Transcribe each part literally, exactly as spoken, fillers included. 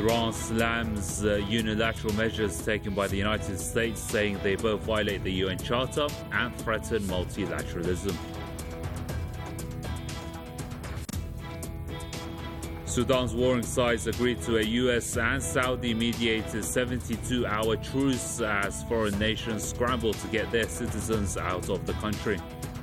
Iran slams uh, unilateral measures taken by the United States, saying they both violate the U N Charter and threaten multilateralism. Sudan's warring sides agreed to a U S and Saudi-mediated seventy-two hour truce as foreign nations scramble to get their citizens out of the country.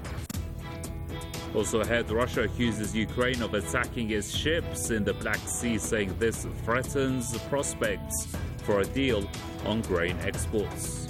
Also ahead, Russia accuses Ukraine of attacking its ships in the Black Sea, saying this threatens prospects for a deal on grain exports.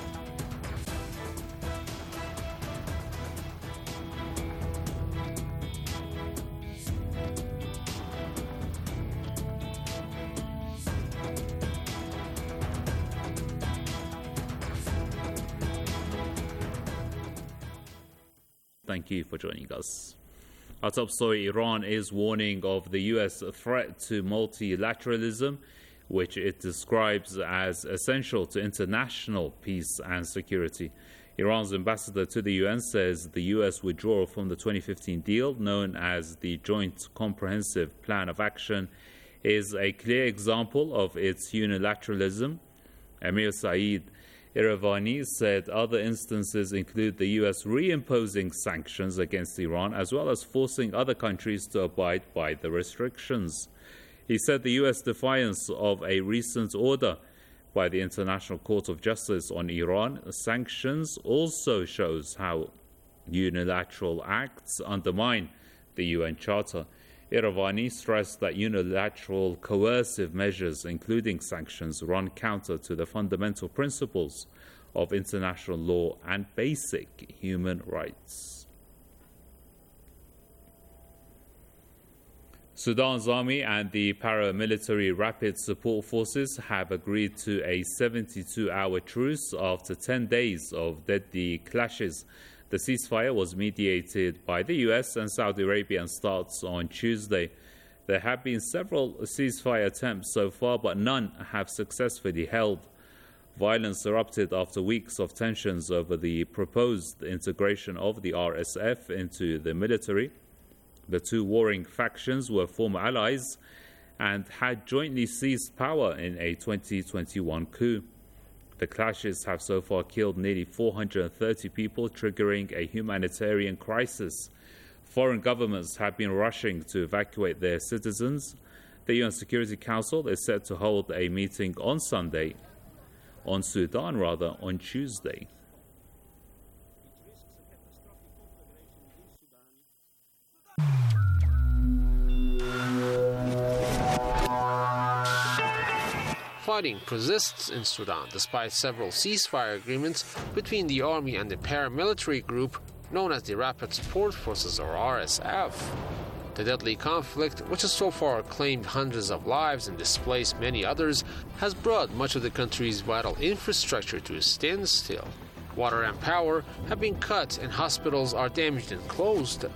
Thank you for joining us. Our top story: Iran is warning of the U S threat to multilateralism, which it describes as essential to international peace and security. Iran's ambassador to the U N says the U S withdrawal from the twenty fifteen deal, known as the Joint Comprehensive Plan of Action, is a clear example of its unilateralism. Amir Saeed Iravani said other instances include the U S reimposing sanctions against Iran, as well as forcing other countries to abide by the restrictions. He said the U S defiance of a recent order by the International Court of Justice on Iran sanctions also shows how unilateral acts undermine the U N Charter. Iravani stressed that unilateral coercive measures, including sanctions, run counter to the fundamental principles of international law and basic human rights. Sudan's army and the paramilitary Rapid Support Forces have agreed to a seventy-two hour truce after ten days of deadly clashes. The ceasefire was mediated by the U S and Saudi Arabia and starts on Tuesday. There have been several ceasefire attempts so far, but none have successfully held. Violence erupted after weeks of tensions over the proposed integration of the R S F into the military. The two warring factions were former allies and had jointly seized power in a twenty twenty-one coup. The clashes have so far killed nearly four hundred thirty people, triggering a humanitarian crisis. Foreign governments have been rushing to evacuate their citizens. The U N Security Council is set to hold a meeting on Sunday, on Sudan rather, on Tuesday. Fighting persists in Sudan despite several ceasefire agreements between the army and the paramilitary group known as the Rapid Support Forces, or R S F. The deadly conflict, which has so far claimed hundreds of lives and displaced many others, has brought much of the country's vital infrastructure to a standstill. Water and power have been cut and hospitals are damaged and closed.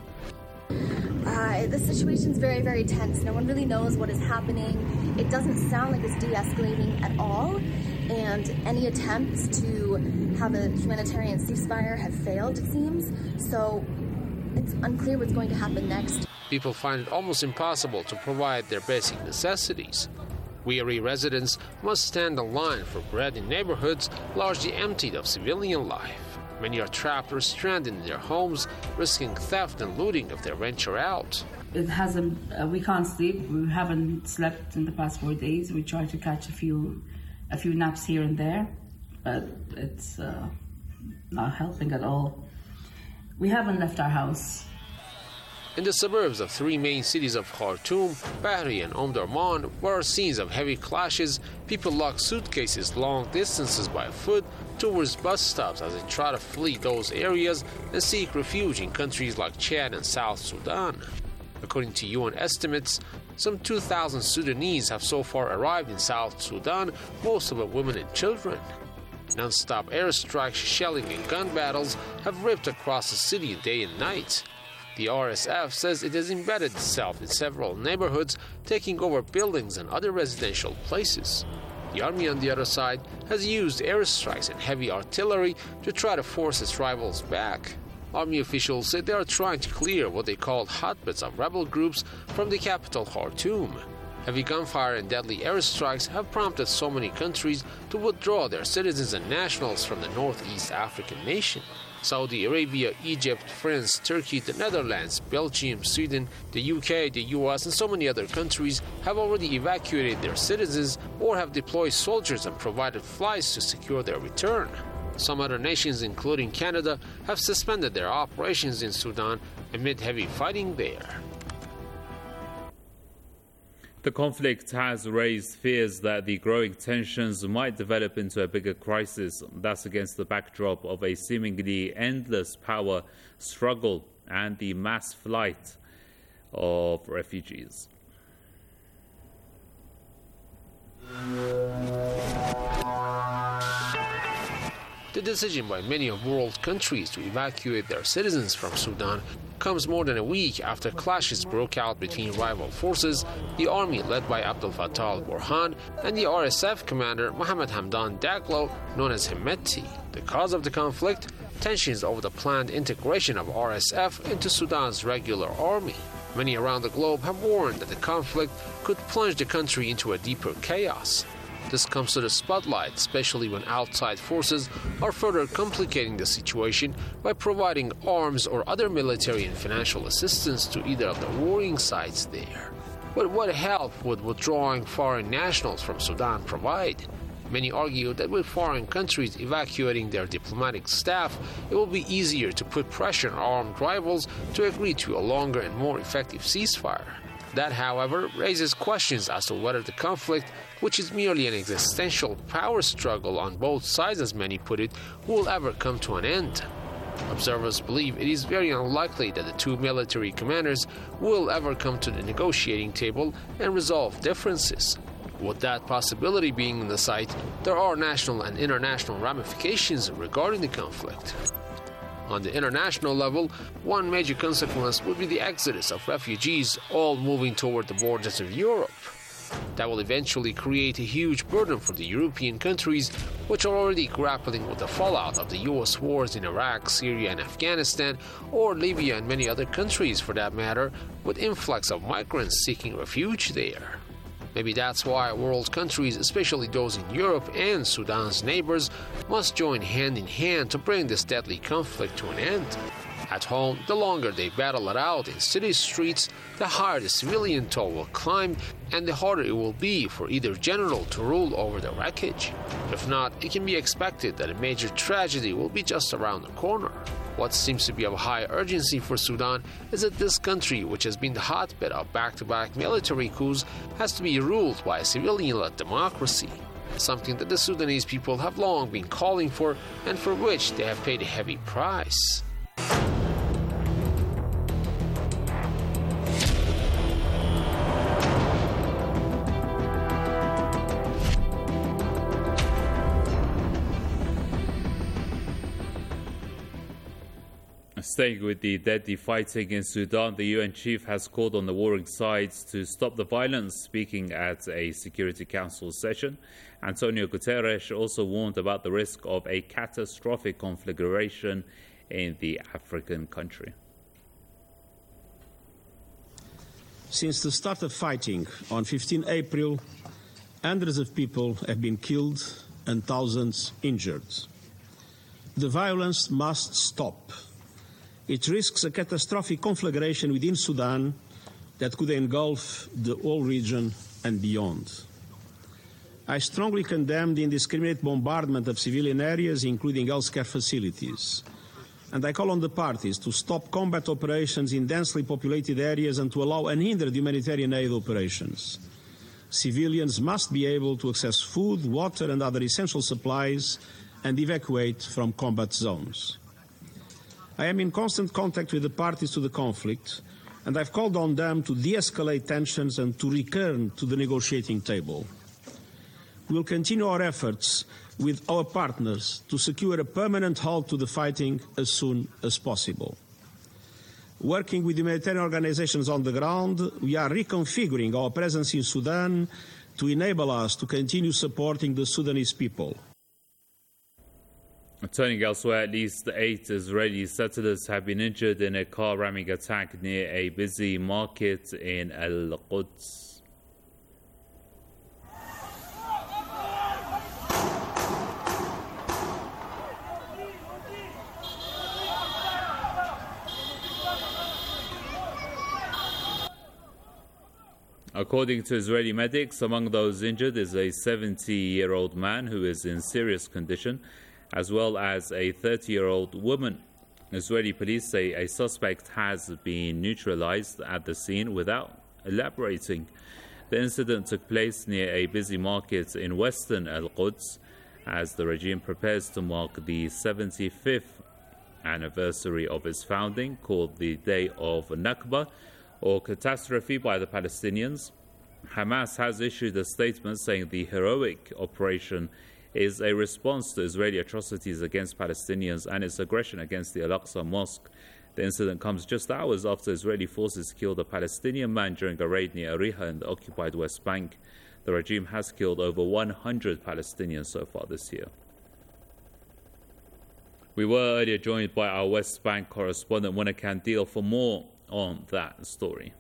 Uh, the situation's very, very tense. No one really knows what is happening. It doesn't sound like it's de-escalating at all, and any attempts to have a humanitarian ceasefire have failed, it seems. So it's unclear what's going to happen next. People find it almost impossible to provide their basic necessities. Weary residents must stand in line for bread in neighborhoods largely emptied of civilian life. Many are trapped or stranded in their homes, risking theft and looting if they venture out. It hasn't. Uh, we can't sleep. We haven't slept in the past four days. We try to catch a few, a few naps here and there, but it's uh, not helping at all. We haven't left our house. In the suburbs of three main cities of Khartoum, Bahri and Omdurman, where are scenes of heavy clashes, people lug suitcases long distances by foot towards bus stops as they try to flee those areas and seek refuge in countries like Chad and South Sudan. According to U N estimates, some two thousand Sudanese have so far arrived in South Sudan, most of them women and children. Non-stop airstrikes, shelling and gun battles have ripped across the city day and night. The R S F says it has embedded itself in several neighborhoods, taking over buildings and other residential places. The army, on the other side, has used airstrikes and heavy artillery to try to force its rivals back. Army officials say they are trying to clear what they call hotbeds of rebel groups from the capital Khartoum. Heavy gunfire and deadly airstrikes have prompted so many countries to withdraw their citizens and nationals from the Northeast African nation. Saudi Arabia, Egypt, France, Turkey, the Netherlands, Belgium, Sweden, the U K, the U S, and so many other countries have already evacuated their citizens or have deployed soldiers and provided flights to secure their return. Some other nations, including Canada, have suspended their operations in Sudan amid heavy fighting there. The conflict has raised fears that the growing tensions might develop into a bigger crisis. That's against the backdrop of a seemingly endless power struggle and the mass flight of refugees. The decision by many of world countries to evacuate their citizens from Sudan comes more than a week after clashes broke out between rival forces, the army led by Abdel Fattah al-Burhan and the R S F commander Mohammed Hamdan Daglo, known as Hemeti. The cause of the conflict? Tensions over the planned integration of R S F into Sudan's regular army. Many around the globe have warned that the conflict could plunge the country into a deeper chaos. This comes to the spotlight, especially when outside forces are further complicating the situation by providing arms or other military and financial assistance to either of the warring sides there. But what help would withdrawing foreign nationals from Sudan provide? Many argue that with foreign countries evacuating their diplomatic staff, it will be easier to put pressure on armed rivals to agree to a longer and more effective ceasefire. That, however, raises questions as to whether the conflict, which is merely an existential power struggle on both sides, as many put it, will ever come to an end. Observers believe it is very unlikely that the two military commanders will ever come to the negotiating table and resolve differences. With that possibility being in the sight, there are national and international ramifications regarding the conflict. On the international level, one major consequence would be the exodus of refugees, all moving toward the borders of Europe. That will eventually create a huge burden for the European countries, which are already grappling with the fallout of the U S wars in Iraq, Syria, and Afghanistan, or Libya and many other countries for that matter, with influx of migrants seeking refuge there. Maybe that's why world countries, especially those in Europe and Sudan's neighbors, must join hand in hand to bring this deadly conflict to an end. At home, the longer they battle it out in city streets, the higher the civilian toll will climb, and the harder it will be for either general to rule over the wreckage. If not, it can be expected that a major tragedy will be just around the corner. What seems to be of high urgency for Sudan is that this country, which has been the hotbed of back-to-back military coups, has to be ruled by a civilian-led democracy, something that the Sudanese people have long been calling for and for which they have paid a heavy price. Staying with the deadly fighting in Sudan, the U N chief has called on the warring sides to stop the violence, speaking at a Security Council session. Antonio Guterres also warned about the risk of a catastrophic conflagration in the African country. Since the start of fighting on fifteenth April, hundreds of people have been killed and thousands injured. The violence must stop. It risks a catastrophic conflagration within Sudan that could engulf the whole region and beyond. I strongly condemn the indiscriminate bombardment of civilian areas, including healthcare facilities. And I call on the parties to stop combat operations in densely populated areas and to allow unhindered humanitarian aid operations. Civilians must be able to access food, water, and other essential supplies and evacuate from combat zones. I am in constant contact with the parties to the conflict, and I've called on them to de-escalate tensions and to return to the negotiating table. We will continue our efforts with our partners to secure a permanent halt to the fighting as soon as possible. Working with humanitarian organizations on the ground, we are reconfiguring our presence in Sudan to enable us to continue supporting the Sudanese people. Turning elsewhere, at least eight Israeli settlers have been injured in a car ramming attack near a busy market in Al-Quds. According to Israeli medics, among those injured is a seventy-year-old man who is in serious condition, as well as a thirty-year-old woman. Israeli police say a suspect has been neutralized at the scene without elaborating. The incident took place near a busy market in western Al-Quds as the regime prepares to mark the seventy-fifth anniversary of its founding, called the Day of Nakba, or catastrophe by the Palestinians. Hamas has issued a statement saying the heroic operation is a response to Israeli atrocities against Palestinians and its aggression against the Al-Aqsa Mosque. The incident comes just hours after Israeli forces killed a Palestinian man during a raid near Ariha in the occupied West Bank. The regime has killed over one hundred Palestinians so far this year. We were earlier joined by our West Bank correspondent, Mona Kandil, for more on that story.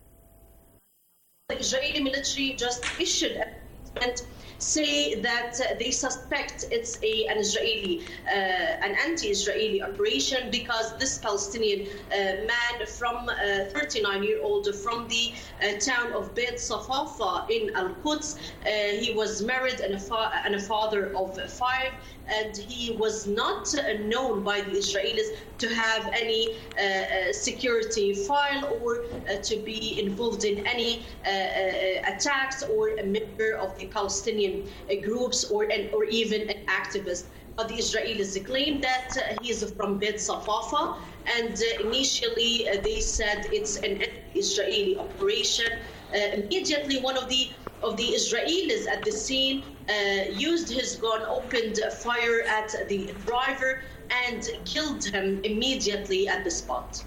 The Israeli military just issued a statement say that uh, they suspect it's a, an Israeli, uh, an anti-Israeli operation because this Palestinian uh, man from uh, thirty-nine-year-old from the uh, town of Beit Safafa in Al-Quds, uh, he was married and a, fa- and a father of five, and he was not uh, known by the Israelis to have any uh, security file or uh, to be involved in any uh, uh, attacks or a member of the Palestinian uh, groups or an, or even an activist. But the Israelis claim that uh, he is from Beit Safafa, and uh, initially uh, they said it's an Israeli operation. Uh, immediately, one of the of the Israelis at the scene uh, used his gun, opened fire at the driver, and killed him immediately at the spot.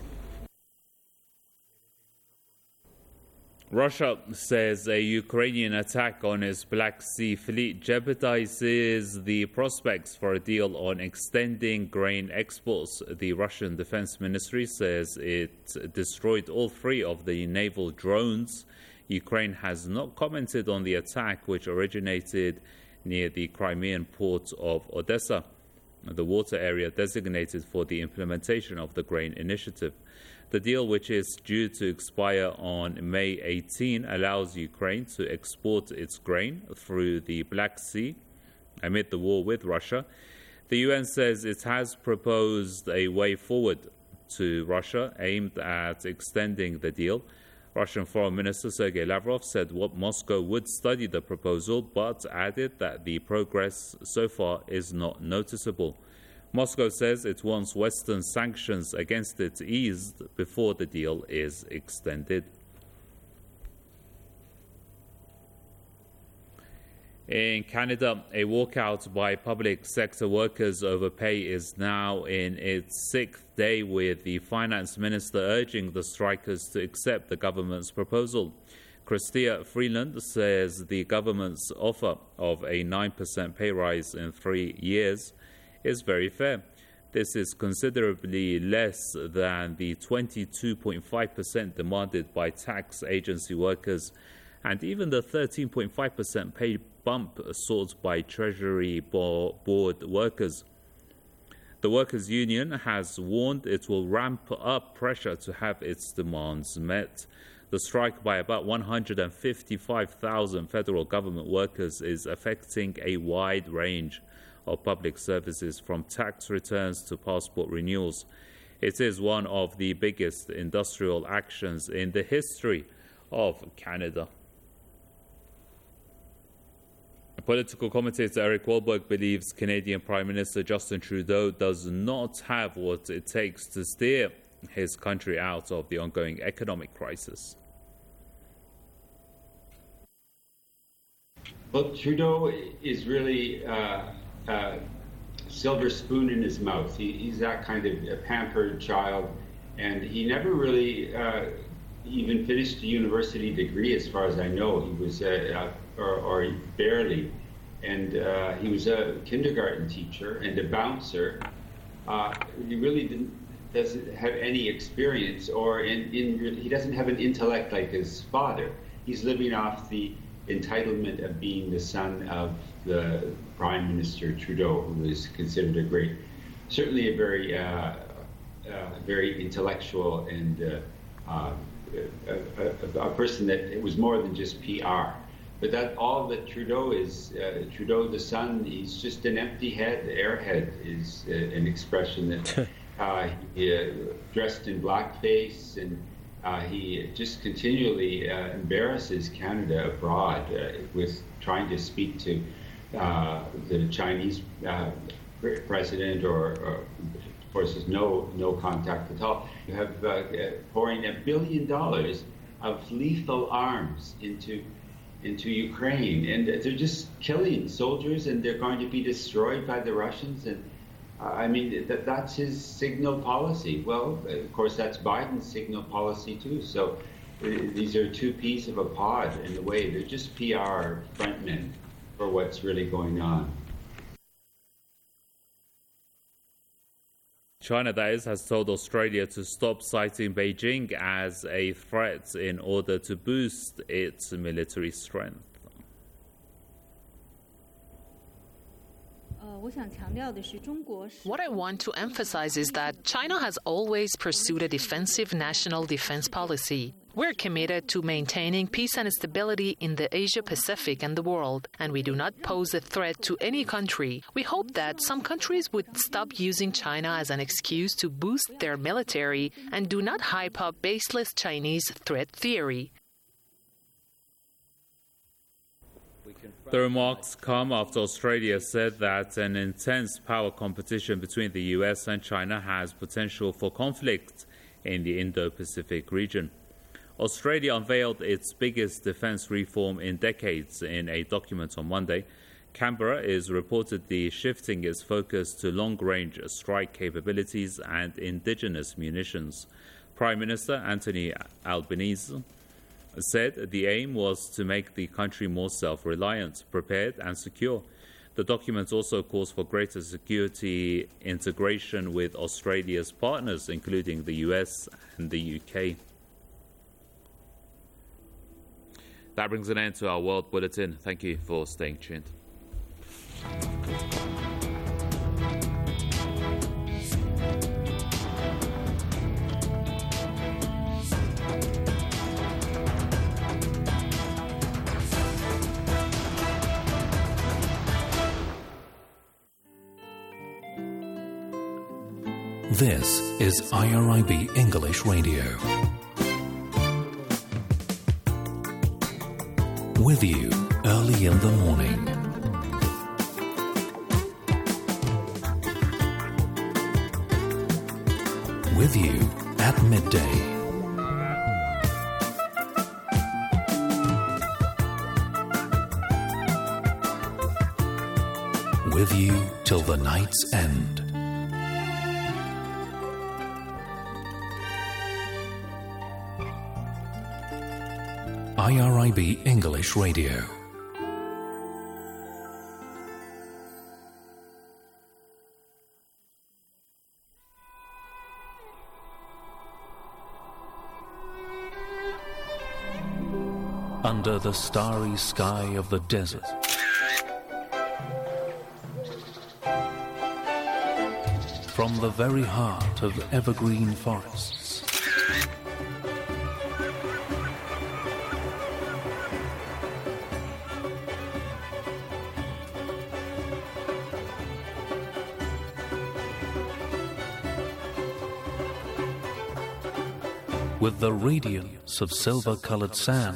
Russia says a Ukrainian attack on its Black Sea fleet jeopardizes the prospects for a deal on extending grain exports. The Russian Defense Ministry says it destroyed all three of the naval drones. Ukraine has not commented on the attack, which originated near the Crimean port of Odessa, the water area designated for the implementation of the grain initiative. The deal, which is due to expire on May eighteenth, allows Ukraine to export its grain through the Black Sea amid the war with Russia. The U N says it has proposed a way forward to Russia aimed at extending the deal. Russian Foreign Minister Sergei Lavrov said what Moscow would study the proposal, but added that the progress so far is not noticeable. Moscow says it wants Western sanctions against it eased before the deal is extended. In Canada, a walkout by public sector workers over pay is now in its sixth day, with the finance minister urging the strikers to accept the government's proposal. Chrystia Freeland says the government's offer of a nine percent pay rise in three years is very fair. This is considerably less than the twenty-two point five percent demanded by tax agency workers and even the thirteen point five percent pay bump sought by Treasury Board workers. The Workers' Union has warned it will ramp up pressure to have its demands met. The strike by about one hundred fifty-five thousand federal government workers is affecting a wide range of public services, from tax returns to passport renewals. It is one of the biggest industrial actions in the history of Canada. Political commentator Eric Wahlberg believes Canadian Prime Minister Justin Trudeau does not have what it takes to steer his country out of the ongoing economic crisis. Well, Trudeau is really uh, a silver spoon in his mouth. He, he's that kind of a pampered child, and he never really uh, even finished a university degree, as far as I know. He was, uh, uh, or, or barely, and uh, he was a kindergarten teacher and a bouncer. Uh, he really didn't, doesn't have any experience, or in, in he doesn't have an intellect like his father. He's living off the entitlement of being the son of the Prime Minister Trudeau, who is considered a great, certainly a very, uh, uh, very intellectual and uh, uh, a, a, a person that it was more than just P R. But that all that Trudeau is, uh, Trudeau the son, he's just an empty head. Airhead is uh, an expression that uh, he uh, dressed in blackface, and uh, he just continually uh, embarrasses Canada abroad uh, with trying to speak to uh, the Chinese uh, president, or, or of course there's no no contact at all. You have uh, pouring a billion dollars of lethal arms into into Ukraine, and they're just killing soldiers, and they're going to be destroyed by the Russians. And uh, I mean, that that's his signal policy. Well, of course, that's Biden's signal policy too. So uh, these are two peas of a pod in a way. They're just P R frontmen for what's really going on. China, that is, has told Australia to stop citing Beijing as a threat in order to boost its military strength. What I want to emphasize is that China has always pursued a defensive national defense policy. We're committed to maintaining peace and stability in the Asia-Pacific and the world, and we do not pose a threat to any country. We hope that some countries would stop using China as an excuse to boost their military and do not hype up baseless Chinese threat theory. The remarks come after Australia said that an intense power competition between the U S and China has potential for conflict in the Indo-Pacific region. Australia unveiled its biggest defense reform in decades in a document on Monday. Canberra is reportedly shifting its focus to long-range strike capabilities and indigenous munitions. Prime Minister Anthony Albanese said the aim was to make the country more self-reliant, prepared and secure. The document also calls for greater security integration with Australia's partners, including the U S and the U K. That brings an end to our World Bulletin. Thank you for staying tuned. This is I R I B English Radio. With you early in the morning. With you at midday. With you till the night's end. I R I B English Radio. Under the starry sky of the desert, from the very heart of evergreen forests, with the radiance of silver-colored sand,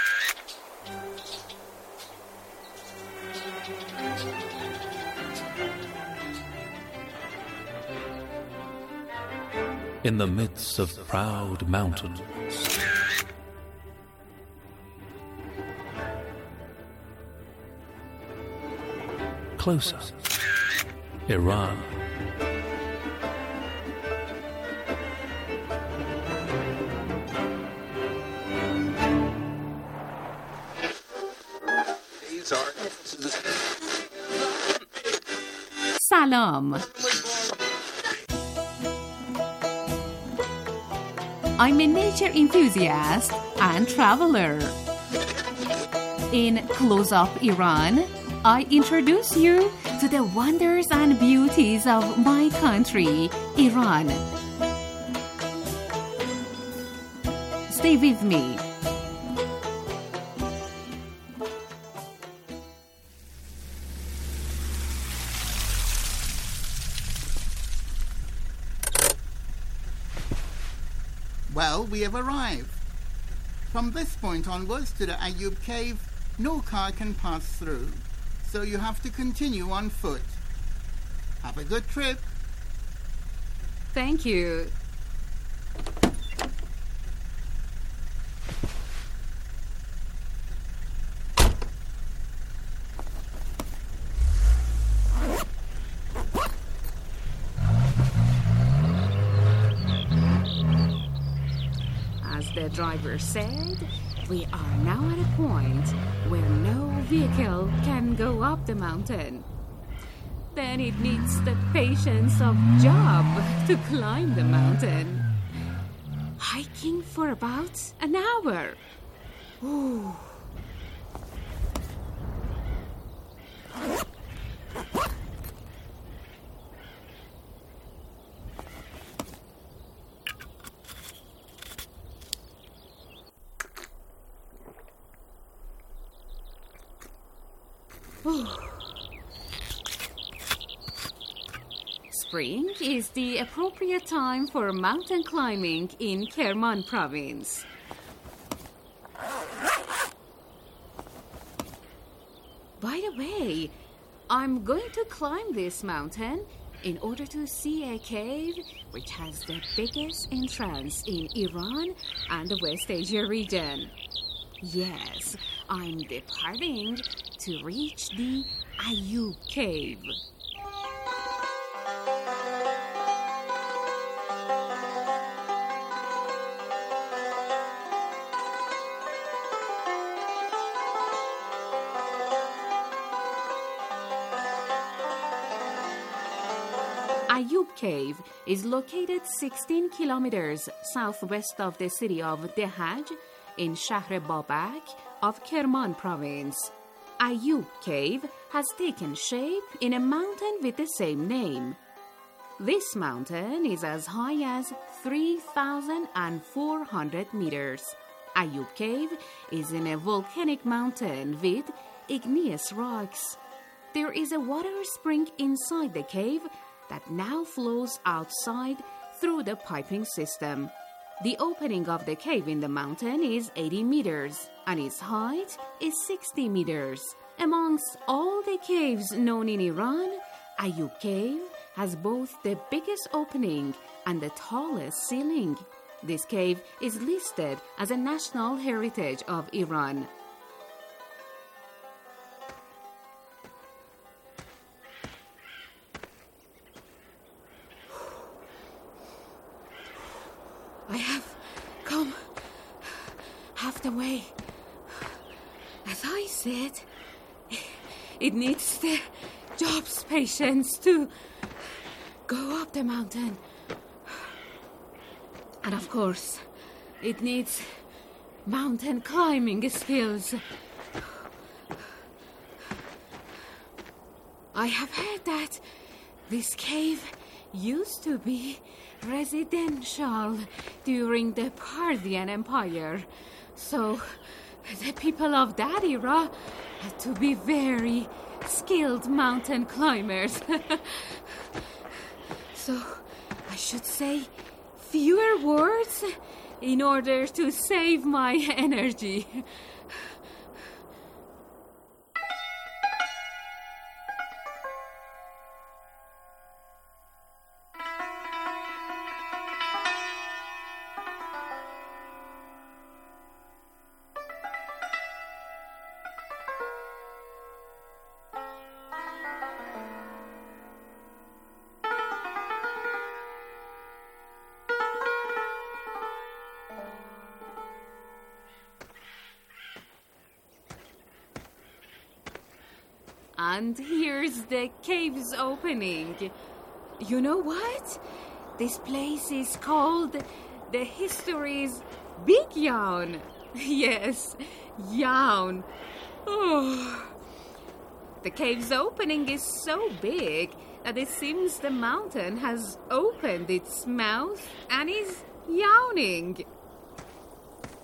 in the midst of proud mountains, closer, Iran. Salam. I'm a nature enthusiast and traveler. In Close Up Iran, I introduce you to the wonders and beauties of my country, Iran. Stay with me. Well, we have arrived. From this point onwards to the Ayub Cave, no car can pass through, so you have to continue on foot. Have a good trip. Thank you. As the driver said, we are now at a point where no vehicle can go up the mountain. Then it needs the patience of Job to climb the mountain. Hiking for about an hour. Ooh. Ooh. Spring is the appropriate time for mountain climbing in Kerman province. By the way, I'm going to climb this mountain in order to see a cave which has the biggest entrance in Iran and the West Asia region. Yes, I'm departing to reach the Ayub Cave. Ayub Cave is located sixteen kilometers southwest of the city of Dehaj in Shahr Babak of Kerman province. Ayub Cave has taken shape in a mountain with the same name. This mountain is as high as three thousand four hundred meters. Ayub Cave is in a volcanic mountain with igneous rocks. There is a water spring inside the cave that now flows outside through the piping system. The opening of the cave in the mountain is eighty meters, and its height is sixty meters. Amongst all the caves known in Iran, Ayub Cave has both the biggest opening and the tallest ceiling. This cave is listed as a national heritage of Iran. I have come half the way. As I said, it needs the Job's patience to go up the mountain. And of course, it needs mountain climbing skills. I have heard that this cave used to be residential during the Parthian Empire, so the people of that era had to be very skilled mountain climbers. So I should say fewer words in order to save my energy. And here's the cave's opening. You know what? This place is called the history's Big Yawn. Yes, Yawn. Oh. The cave's opening is so big that it seems the mountain has opened its mouth and is yawning.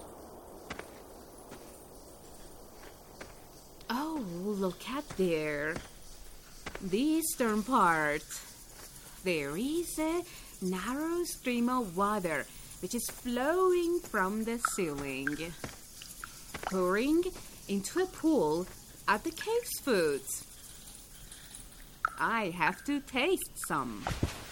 Oh, look at there. The eastern part. There is a narrow stream of water which is flowing from the ceiling, pouring into a pool at the cave's foot. I have to taste some.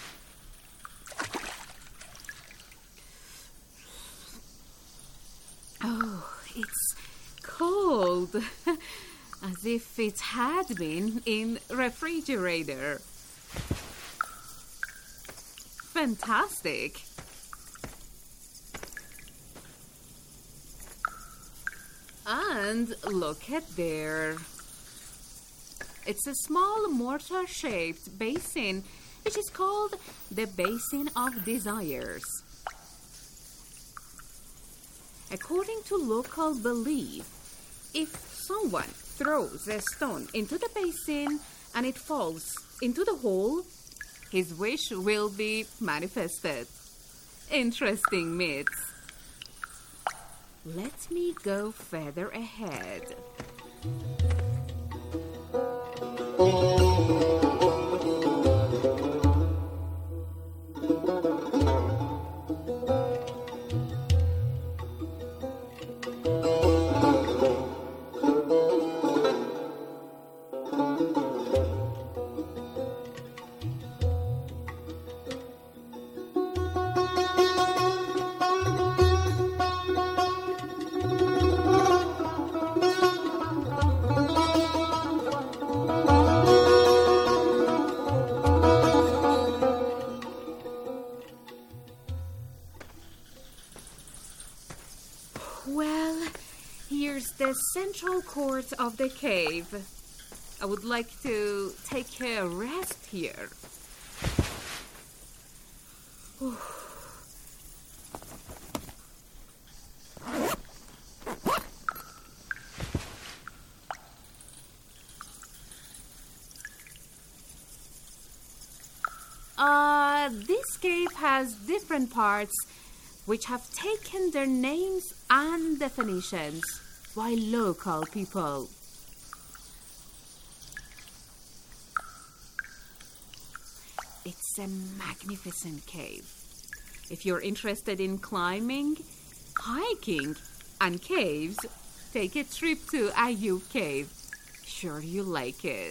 Oh, it's cold, as if it had been in refrigerator. Fantastic. And look at there. It's a small mortar-shaped basin, which is called the Basin of Desires. According to local belief, if someone throws a stone into the basin and it falls into the hole, his wish will be manifested. Interesting myths. Let me go further ahead. The central court of the cave. I would like to take a rest here. Uh, this cave has different parts which have taken their names and definitions by local people. It's a magnificent cave. If you're interested in climbing, hiking, and caves, take a trip to Ayyub Cave. Sure you'll like it.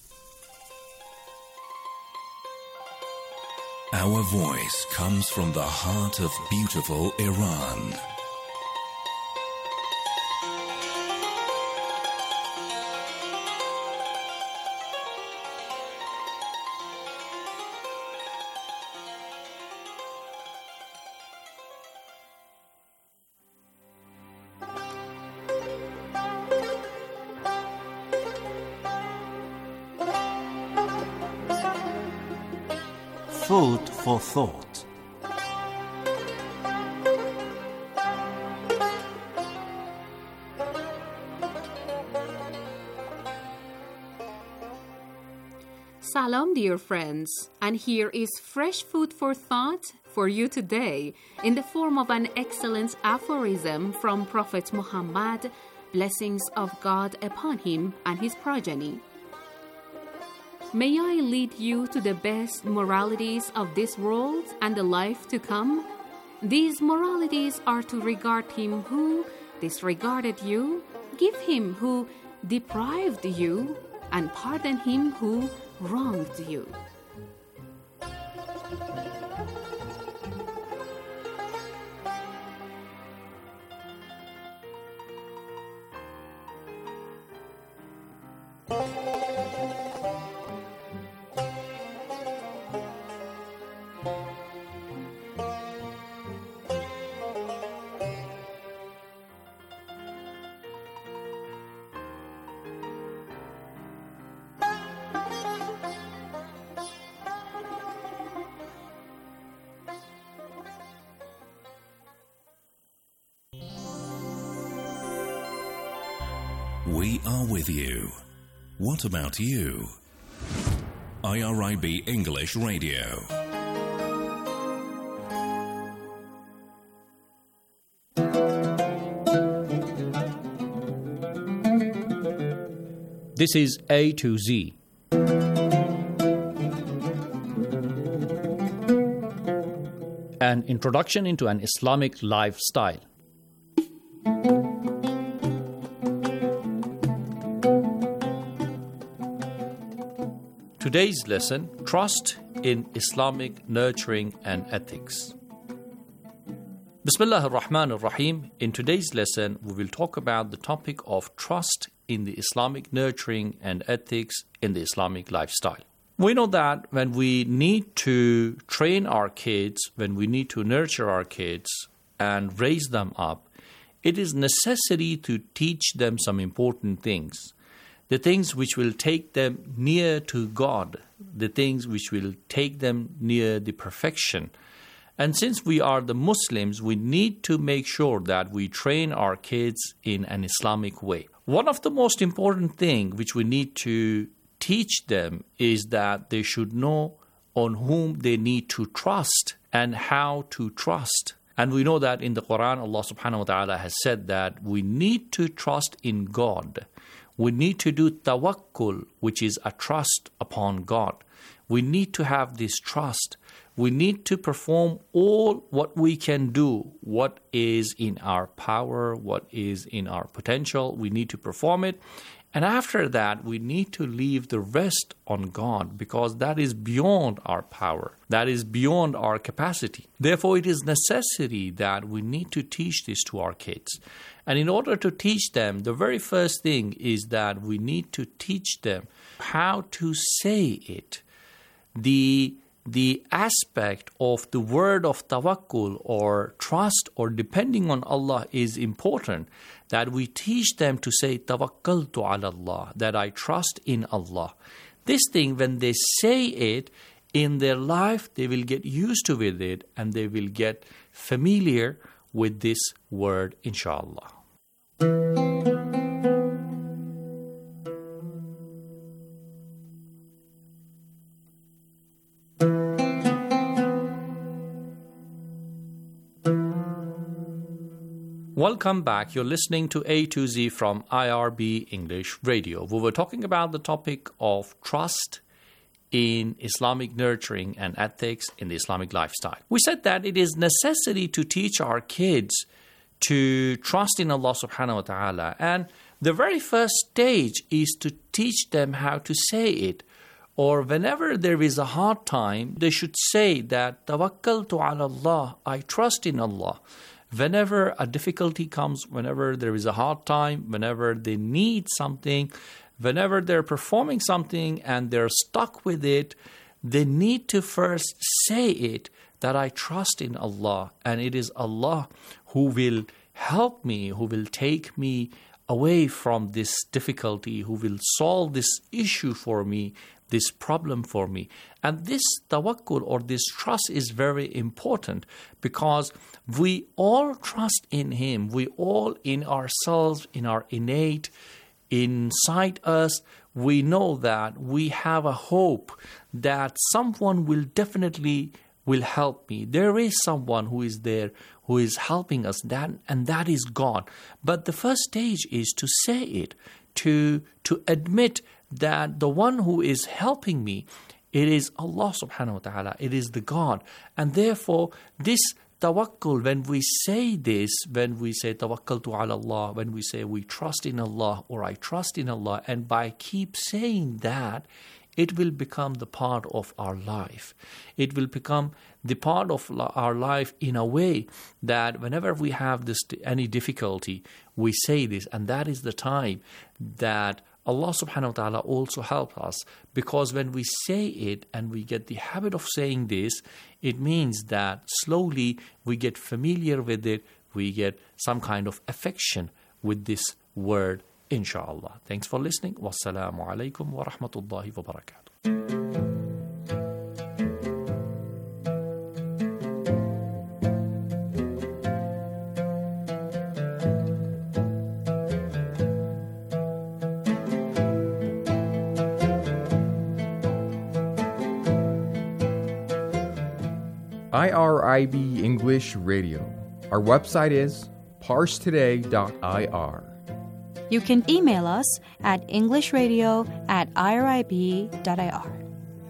Our voice comes from the heart of beautiful Iran. Food for thought. Salam, dear friends, and here is fresh food for thought for you today in the form of an excellent aphorism from Prophet Muhammad, blessings of God upon him and his progeny. May I lead you to the best moralities of this world and the life to come? These moralities are to regard him who disregarded you, give him who deprived you, and pardon him who wronged you. We are with you. What about you? I R I B English Radio. This is A to Z. An introduction into an Islamic lifestyle. Today's lesson, Trust in Islamic Nurturing and Ethics. Bismillah ar-Rahman ar-Rahim. In today's lesson, we will talk about the topic of trust in the Islamic nurturing and ethics in the Islamic lifestyle. We know that when we need to train our kids, when we need to nurture our kids and raise them up, it is necessary to teach them some important things. The things which will take them near to God, the things which will take them near the perfection. And since we are the Muslims, we need to make sure that we train our kids in an Islamic way. One of the most important things which we need to teach them is that they should know on whom they need to trust and how to trust. And we know that in the Quran, Allah subhanahu wa ta'ala has said that we need to trust in God. We need to do tawakkul, which is a trust upon God. We need to have this trust. We need to perform all what we can do, what is in our power, what is in our potential. We need to perform it. And after that, we need to leave the rest on God, because that is beyond our power. That is beyond our capacity. Therefore, it is necessary that we need to teach this to our kids. And in order to teach them, the very first thing is that we need to teach them how to say it. The The aspect of the word of tawakkul or trust or depending on Allah is important, that we teach them to say tawakkaltu ala Allah, that I trust in Allah. This thing, when they say it in their life, they will get used to with it and they will get familiar with this word, inshallah. Welcome back. You're listening to A to Z from I R B English Radio. We were talking about the topic of trust in Islamic nurturing and ethics in the Islamic lifestyle. We said that it is necessary to teach our kids to trust in Allah subhanahu wa ta'ala. And the very first stage is to teach them how to say it. Or whenever there is a hard time, they should say that tawakkaltu ala Allah, I trust in Allah. Whenever a difficulty comes, whenever there is a hard time, whenever they need something, whenever they're performing something and they're stuck with it, they need to first say it, that I trust in Allah, and it is Allah who will help me, who will take me away from this difficulty, who will solve this issue for me, this problem for me. And this tawakkul or this trust is very important, because we all trust in Him. We all in ourselves, in our innate, inside us, we know that we have a hope that someone will definitely will help me. There is someone who is there who is helping us, that, and that is God. But the first stage is to say it, to, to admit that the one who is helping me, it is Allah subhanahu wa ta'ala, it is the God. And therefore, this tawakkul, when we say this, when we say tawakkaltu ala Allah, when we say we trust in Allah or I trust in Allah, and by keep saying that, it will become the part of our life. It will become the part of our life in a way that whenever we have this any difficulty, we say this, and that is the time that Allah subhanahu wa ta'ala also helps us, because when we say it and we get the habit of saying this, it means that slowly we get familiar with it, we get some kind of affection with this word, inshallah. Thanks for listening. Wassalamu alaikum wa rahmatullahi wa barakatuh. I R I B English Radio. Our website is parse today dot I R. You can email us at englishradio at irib dot I R.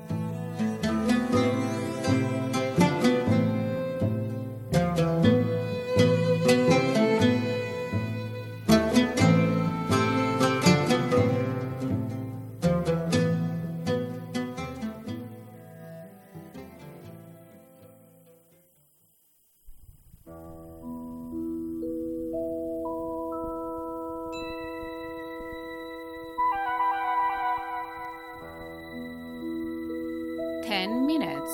Ten minutes.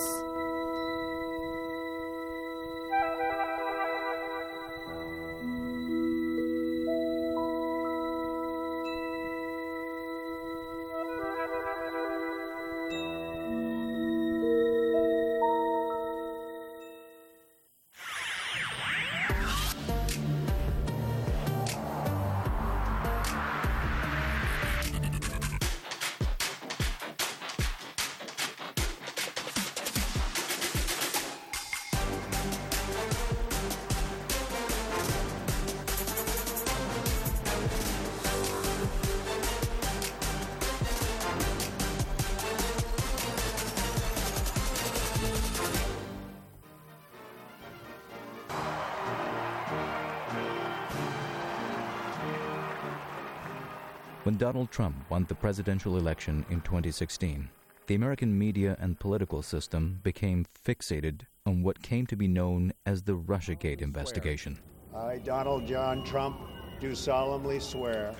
When Donald Trump won the presidential election in twenty sixteen, the American media and political system became fixated on what came to be known as the Russiagate investigation. I, Donald John Trump, do solemnly swear.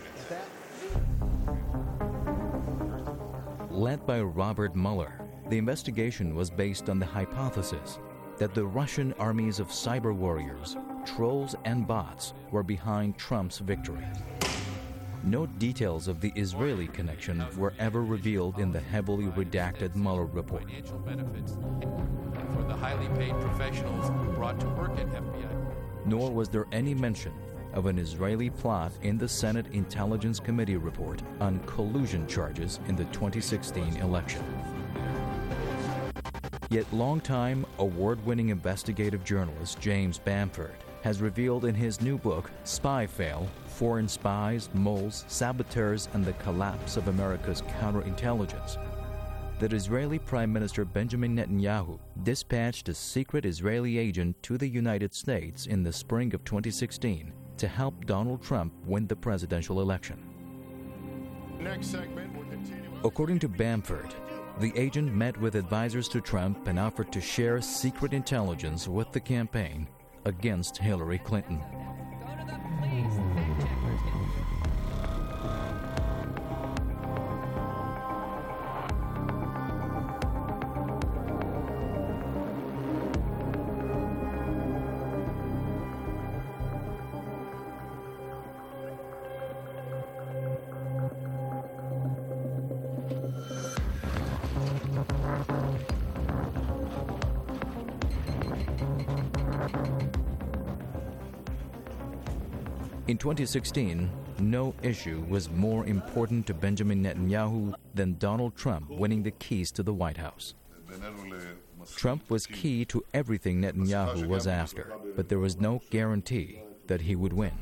Led by Robert Mueller, the investigation was based on the hypothesis that the Russian armies of cyber warriors, trolls, and bots were behind Trump's victory. No details of the Israeli connection were ever revealed in the heavily redacted Mueller report. Financial benefits for the highly paid professionals brought to work at F B I. Nor was there any mention of an Israeli plot in the Senate Intelligence Committee report on collusion charges in the twenty sixteen election. Yet longtime award-winning investigative journalist James Bamford has revealed in his new book, Spy Fail: Foreign Spies, Moles, Saboteurs, and the Collapse of America's Counterintelligence, that Israeli Prime Minister Benjamin Netanyahu dispatched a secret Israeli agent to the United States in the spring of twenty sixteen to help Donald Trump win the presidential election. Next segment, we'll continue. According to Bamford, the agent met with advisors to Trump and offered to share secret intelligence with the campaign against Hillary Clinton. In twenty sixteen, no issue was more important to Benjamin Netanyahu than Donald Trump winning the keys to the White House. Trump was key to everything Netanyahu was after, but there was no guarantee that he would win.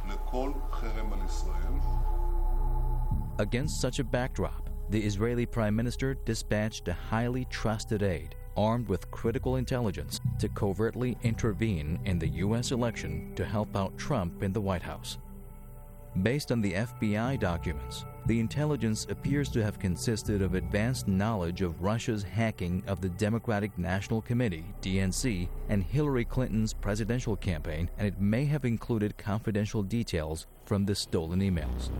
Against such a backdrop, the Israeli Prime Minister dispatched a highly trusted aide armed with critical intelligence to covertly intervene in the U S election to help out Trump in the White House. Based on the F B I documents, the intelligence appears to have consisted of advanced knowledge of Russia's hacking of the Democratic National Committee, D N C, and Hillary Clinton's presidential campaign, and it may have included confidential details from the stolen emails.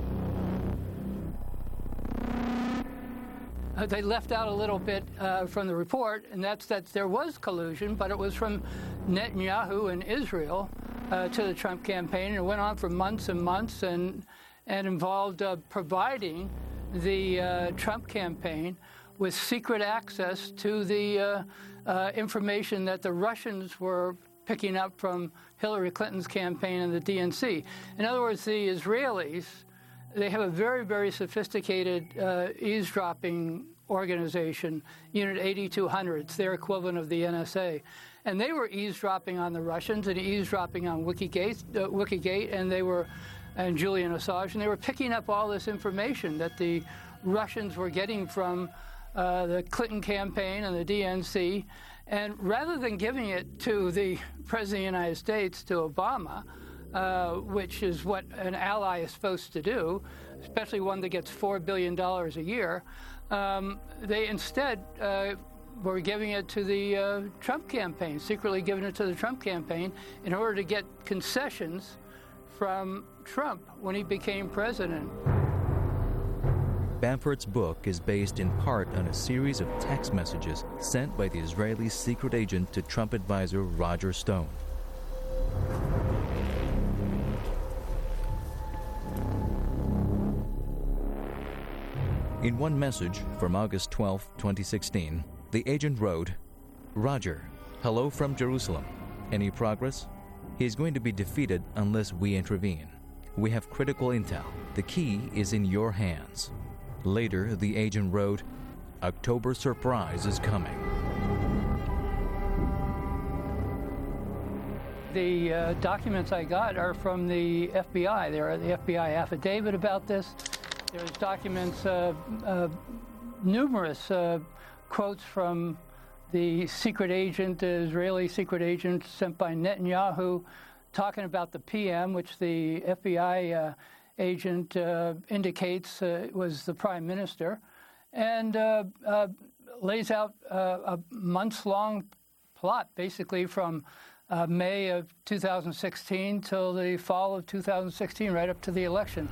Uh, they left out a little bit uh, from the report, and that's that there was collusion, but it was from Netanyahu and Israel uh, to the Trump campaign, and it went on for months and months, and and involved uh, providing the uh, Trump campaign with secret access to the uh, uh, information that the Russians were picking up from Hillary Clinton's campaign and the D N C. In other words, the Israelis, they have a very, very sophisticated uh, eavesdropping organization, Unit eighty-two hundred. It's their equivalent of the N S A. And they were eavesdropping on the Russians and eavesdropping on Wikigate, uh, Wikigate and they were and Julian Assange, and they were picking up all this information that the Russians were getting from uh, the Clinton campaign and the D N C, and rather than giving it to the President of the United States, to Obama, uh, which is what an ally is supposed to do, especially one that gets four billion dollars a year, um, they instead uh, were giving it to the uh, Trump campaign, secretly giving it to the Trump campaign in order to get concessions from Trump when he became president. Bamford's book is based in part on a series of text messages sent by the Israeli secret agent to Trump advisor Roger Stone. In one message from August twelfth, twenty sixteen, the agent wrote, "Roger, hello from Jerusalem. Any progress? He's going to be defeated unless we intervene. We have critical intel. The key is in your hands." Later, the agent wrote, "October surprise is coming." The uh, documents I got are from the F B I. There are the F B I affidavit about this. There's documents, uh, uh, numerous uh, quotes from the secret agent, the Israeli secret agent sent by Netanyahu, talking about the P M, which the F B I uh, agent uh, indicates uh, was the prime minister, and uh, uh, lays out uh, a months-long plot, basically from uh, May of two thousand sixteen till the fall of two thousand sixteen, right up to the election.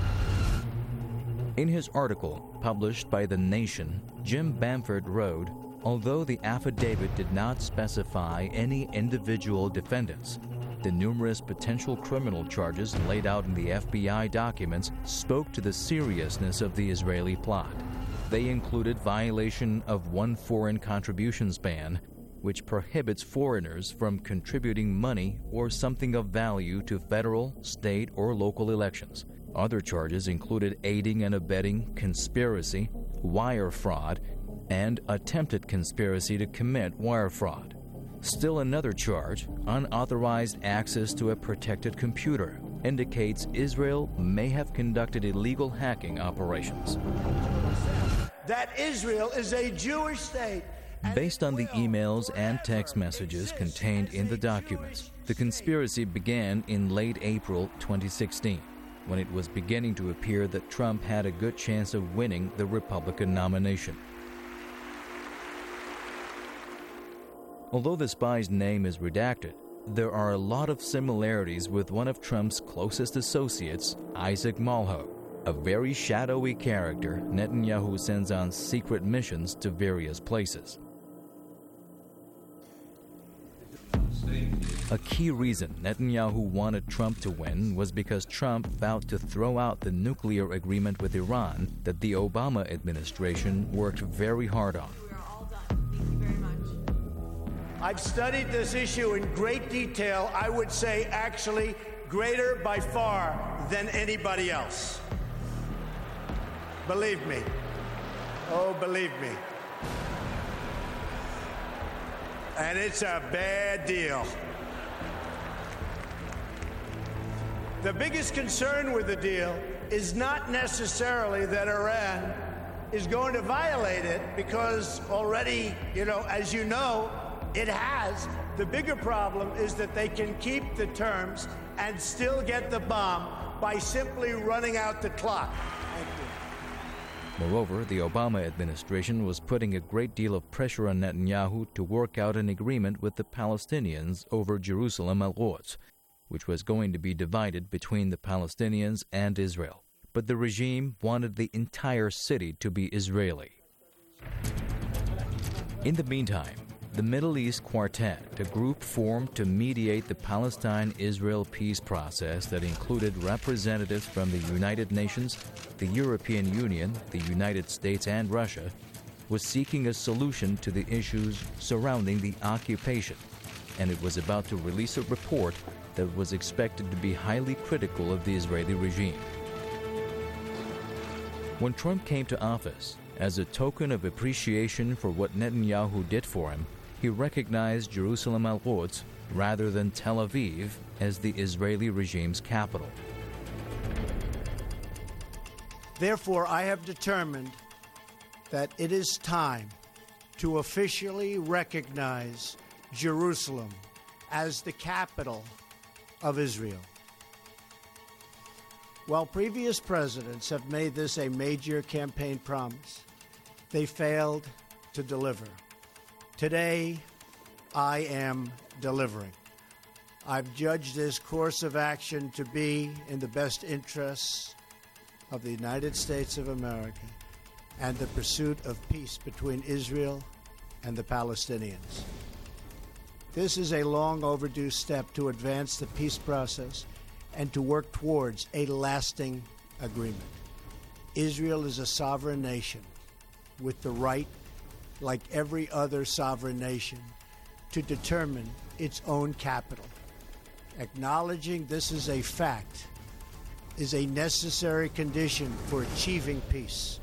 In his article, published by The Nation, Jim Bamford wrote, although the affidavit did not specify any individual defendants, the numerous potential criminal charges laid out in the F B I documents spoke to the seriousness of the Israeli plot. They included violation of one foreign contributions ban, which prohibits foreigners from contributing money or something of value to federal, state, or local elections. Other charges included aiding and abetting conspiracy, wire fraud, and attempted conspiracy to commit wire fraud. Still another charge, unauthorized access to a protected computer, indicates Israel may have conducted illegal hacking operations. That Israel is a Jewish state. Based on the emails and text messages contained in the documents, the conspiracy began in late April twenty sixteen, when it was beginning to appear that Trump had a good chance of winning the Republican nomination. Although the spy's name is redacted, there are a lot of similarities with one of Trump's closest associates, Isaac Malho, a very shadowy character Netanyahu sends on secret missions to various places. A key reason Netanyahu wanted Trump to win was because Trump vowed to throw out the nuclear agreement with Iran that the Obama administration worked very hard on. I've studied this issue in great detail, I would say actually greater by far than anybody else. Believe me. Oh, believe me. And it's a bad deal. The biggest concern with the deal is not necessarily that Iran is going to violate it, because already, you know, as you know, it has. The bigger problem is that they can keep the terms and still get the bomb by simply running out the clock. Moreover, the Obama administration was putting a great deal of pressure on Netanyahu to work out an agreement with the Palestinians over Jerusalem al-Quds, which was going to be divided between the Palestinians and Israel. But the regime wanted the entire city to be Israeli. In the meantime, the Middle East Quartet, a group formed to mediate the Palestine-Israel peace process that included representatives from the United Nations, the European Union, the United States, and Russia, was seeking a solution to the issues surrounding the occupation, and it was about to release a report that was expected to be highly critical of the Israeli regime. When Trump came to office, as a token of appreciation for what Netanyahu did for him, he recognized Jerusalem al-Quds rather than Tel Aviv as the Israeli regime's capital. Therefore, I have determined that it is time to officially recognize Jerusalem as the capital of Israel. While previous presidents have made this a major campaign promise, they failed to deliver. Today, I am delivering. I've judged this course of action to be in the best interests of the United States of America and the pursuit of peace between Israel and the Palestinians. This is a long overdue step to advance the peace process and to work towards a lasting agreement. Israel is a sovereign nation with the right, like every other sovereign nation, to determine its own capital. Acknowledging this is a fact is a necessary condition for achieving peace.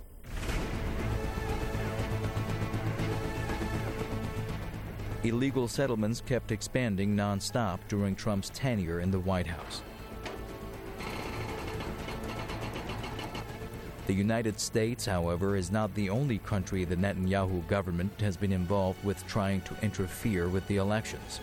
Illegal settlements kept expanding nonstop during Trump's tenure in the White House. The United States, however, is not the only country the Netanyahu government has been involved with trying to interfere with the elections.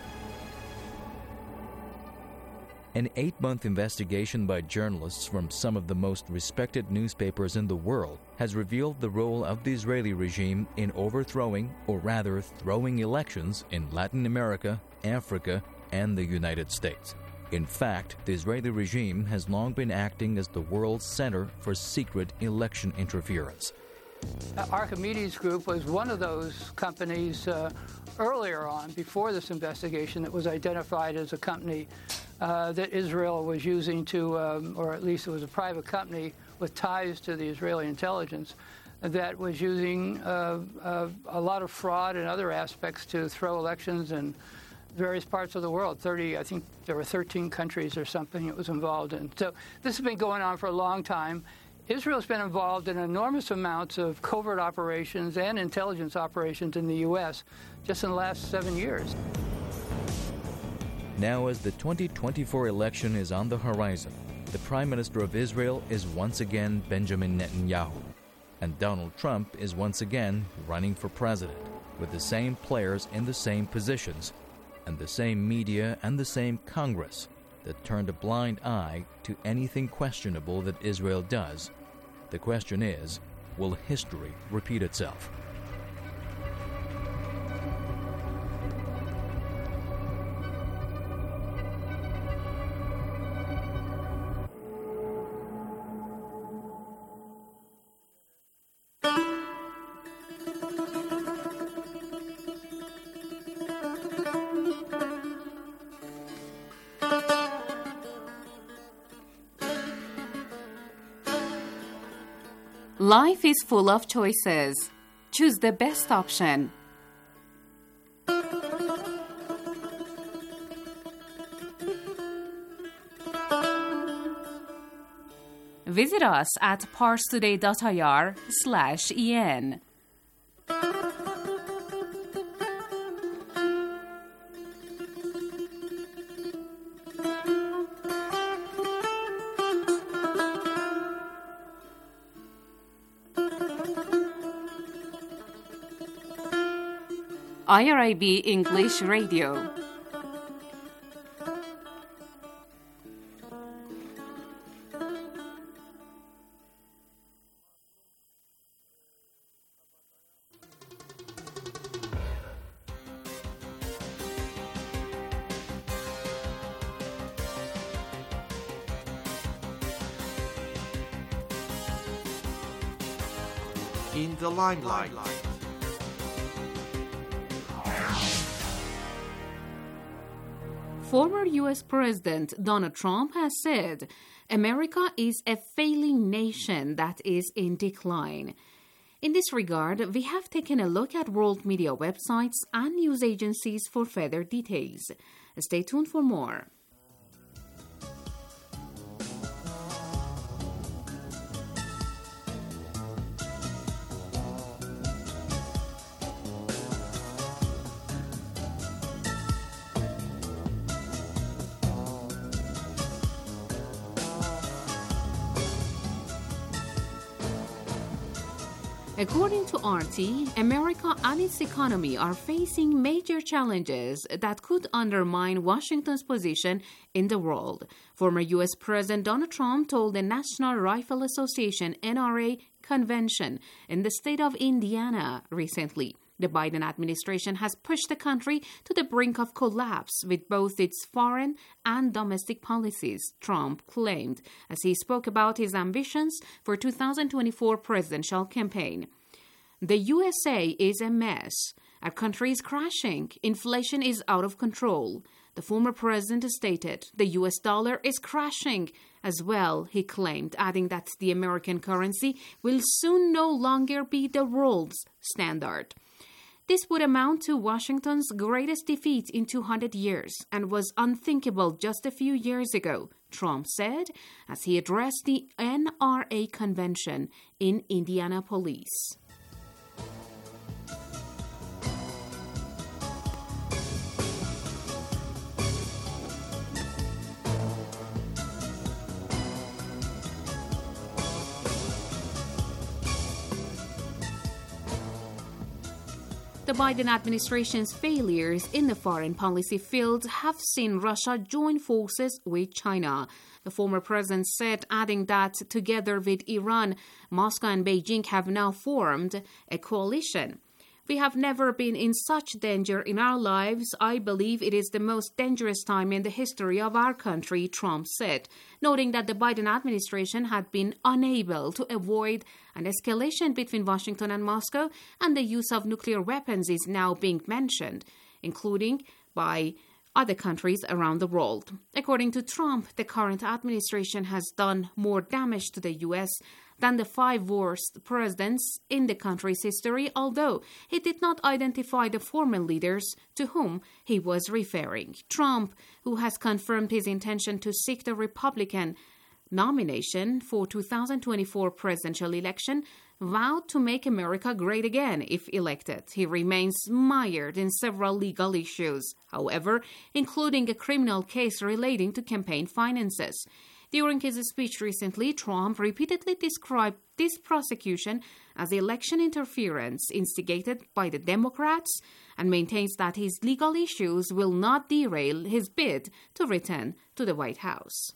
An eight-month investigation by journalists from some of the most respected newspapers in the world has revealed the role of the Israeli regime in overthrowing, or rather throwing elections in Latin America, Africa, and the United States. In fact, the Israeli regime has long been acting as the world's center for secret election interference. Archimedes Group was one of those companies uh, earlier on, before this investigation, that was identified as a company uh, that Israel was using to, um, or at least it was a private company with ties to the Israeli intelligence, that was using uh, uh, a lot of fraud and other aspects to throw elections in various parts of the world. thirty, I think there were thirteen countries or something it was involved in. So this has been going on for a long time. Israel's been involved in enormous amounts of covert operations and intelligence operations in the U S just in the last seven years. Now, as the twenty twenty-four election is on the horizon, the Prime Minister of Israel is once again Benjamin Netanyahu, and Donald Trump is once again running for president, with the same players in the same positions, and the same media and the same Congress that turned a blind eye to anything questionable that Israel does. The question is, will history repeat itself? Life is full of choices. Choose the best option. Visit us at parstoday.ir slash en. I R I B English Radio. In the limelight. Former U S President Donald Trump has said America is a failing nation that is in decline. In this regard, we have taken a look at world media websites and news agencies for further details. Stay tuned for more. According to R T, America and its economy are facing major challenges that could undermine Washington's position in the world. Former U S President Donald Trump told the National Rifle Association N R A convention in the state of Indiana recently. The Biden administration has pushed the country to the brink of collapse with both its foreign and domestic policies, Trump claimed, as he spoke about his ambitions for two thousand twenty-four presidential campaign. The U S A is a mess. Our country is crashing. Inflation is out of control. The former president stated the U S dollar is crashing as well, he claimed, adding that the American currency will soon no longer be the world's standard. This would amount to Washington's greatest defeat in two hundred years and was unthinkable just a few years ago, Trump said as he addressed the N R A convention in Indianapolis. The Biden administration's failures in the foreign policy field have seen Russia join forces with China. The former president said, adding that together with Iran, Moscow and Beijing have now formed a coalition. We have never been in such danger in our lives. I believe it is the most dangerous time in the history of our country, Trump said, noting that the Biden administration had been unable to avoid an escalation between Washington and Moscow, and the use of nuclear weapons is now being mentioned, including by other countries around the world. According to Trump, the current administration has done more damage to the U S than the five worst presidents in the country's history, although he did not identify the former leaders to whom he was referring. Trump, who has confirmed his intention to seek the Republican nomination for two thousand twenty-four presidential election, vowed to make America great again if elected. He remains mired in several legal issues, however, including a criminal case relating to campaign finances. During his speech recently, Trump repeatedly described this prosecution as election interference instigated by the Democrats and maintains that his legal issues will not derail his bid to return to the White House.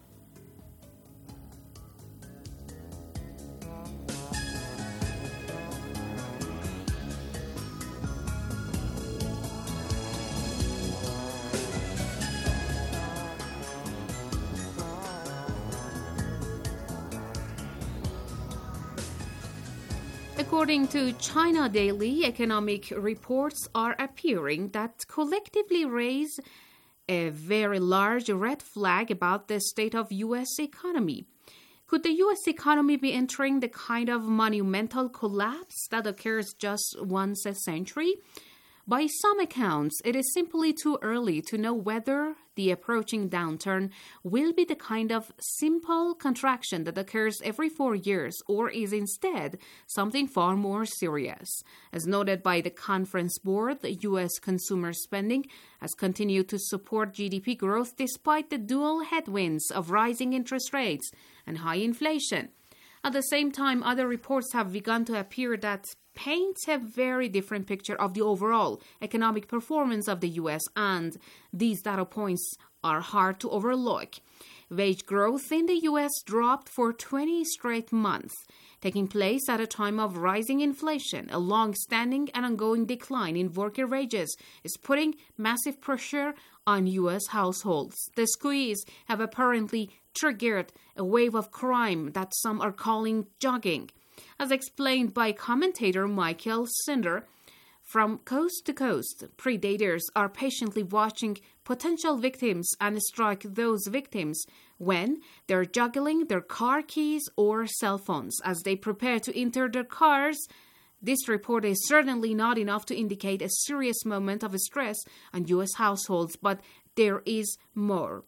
According to China Daily, economic reports are appearing that collectively raise a very large red flag about the state of U S economy. Could the U S economy be entering the kind of monumental collapse that occurs just once a century? By some accounts, it is simply too early to know whether the approaching downturn will be the kind of simple contraction that occurs every four years or is instead something far more serious. As noted by the Conference Board, the U S consumer spending has continued to support G D P growth despite the dual headwinds of rising interest rates and high inflation. At the same time, other reports have begun to appear that paint a very different picture of the overall economic performance of the U S, and these data points are hard to overlook. Wage growth in the U S dropped for twenty straight months, taking place at a time of rising inflation. A long-standing and ongoing decline in worker wages is putting massive pressure on U S households. The squeeze have apparently triggered a wave of crime that some are calling jogging. As explained by commentator Michael Cinder, from coast to coast, predators are patiently watching potential victims and strike those victims when they're juggling their car keys or cell phones as they prepare to enter their cars. This report is certainly not enough to indicate a serious moment of stress on U S households, but there is more.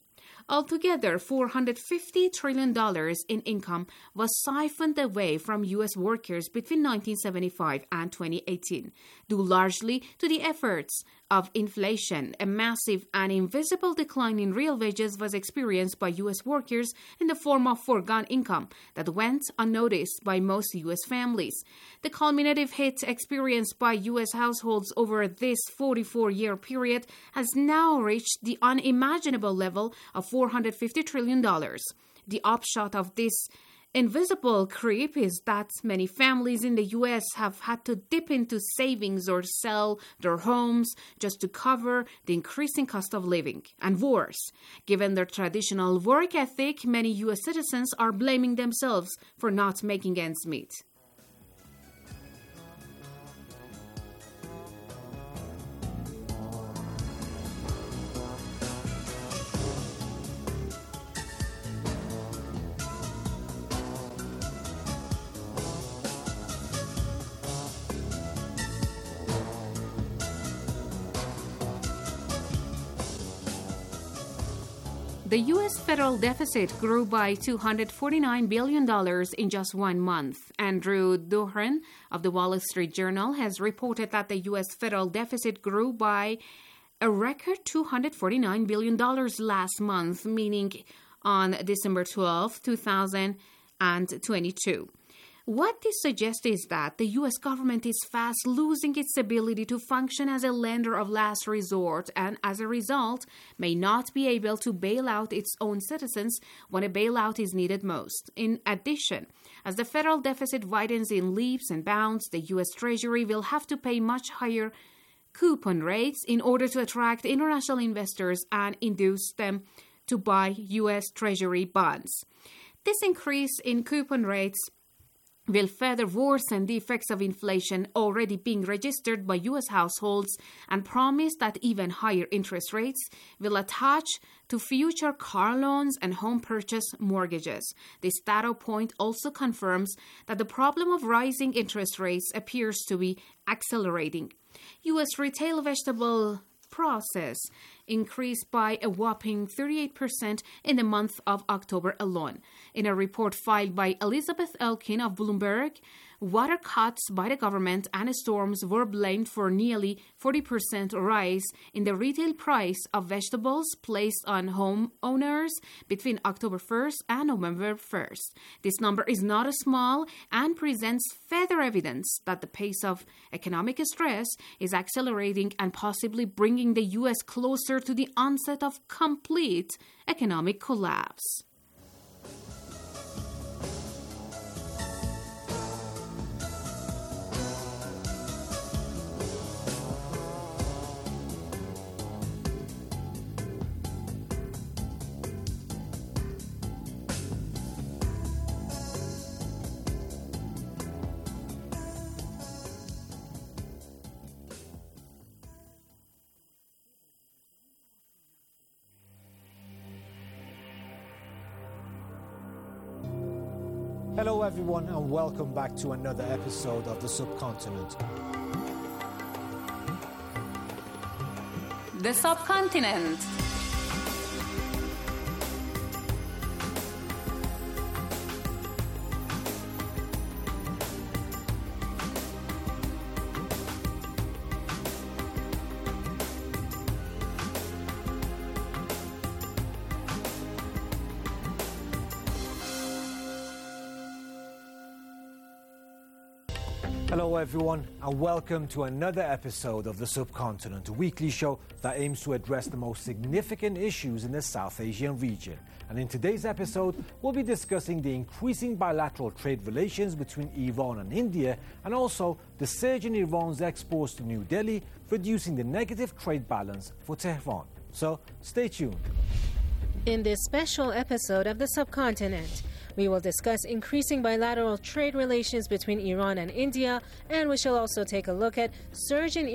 Altogether, four hundred fifty trillion dollars in income was siphoned away from U S workers between nineteen seventy-five and twenty eighteen, due largely to the efforts of inflation. A massive and invisible decline in real wages was experienced by U S workers in the form of foregone income that went unnoticed by most U S families. The cumulative hit experienced by U S households over this forty-four-year period has now reached the unimaginable level of four hundred fifty trillion dollars. The upshot of this invisible creep is that many families in the U S have had to dip into savings or sell their homes just to cover the increasing cost of living. And worse, given their traditional work ethic, many U S citizens are blaming themselves for not making ends meet. The U S federal deficit grew by two hundred forty-nine billion dollars in just one month. Andrew Duhran of the Wall Street Journal has reported that the U S federal deficit grew by a record two hundred forty-nine billion dollars last month, meaning on December twelfth, two thousand twenty-two. What this suggests is that the U S government is fast losing its ability to function as a lender of last resort and, as a result, may not be able to bail out its own citizens when a bailout is needed most. In addition, as the federal deficit widens in leaps and bounds, the U S Treasury will have to pay much higher coupon rates in order to attract international investors and induce them to buy U S Treasury bonds. This increase in coupon rates will further worsen the effects of inflation already being registered by U S households and promise that even higher interest rates will attach to future car loans and home purchase mortgages. This data point also confirms that the problem of rising interest rates appears to be accelerating. U S retail vegetable process increased by a whopping thirty-eight percent in the month of October alone. In a report filed by Elizabeth Elkin of Bloomberg, water cuts by the government and storms were blamed for nearly forty percent rise in the retail price of vegetables placed on homeowners between October first and November first. This number is not small and presents further evidence that the pace of economic stress is accelerating and possibly bringing the U S closer to the onset of complete economic collapse. Hello everyone and welcome back to another episode of The Subcontinent. The Subcontinent. Hello everyone and welcome to another episode of The Subcontinent, a weekly show that aims to address the most significant issues in the South Asian region. And in today's episode, we'll be discussing the increasing bilateral trade relations between Iran and India and also the surge in Iran's exports to New Delhi, reducing the negative trade balance for Tehran. So stay tuned. In this special episode of The Subcontinent, we will discuss increasing bilateral trade relations between Iran and India, and we shall also take a look at surge in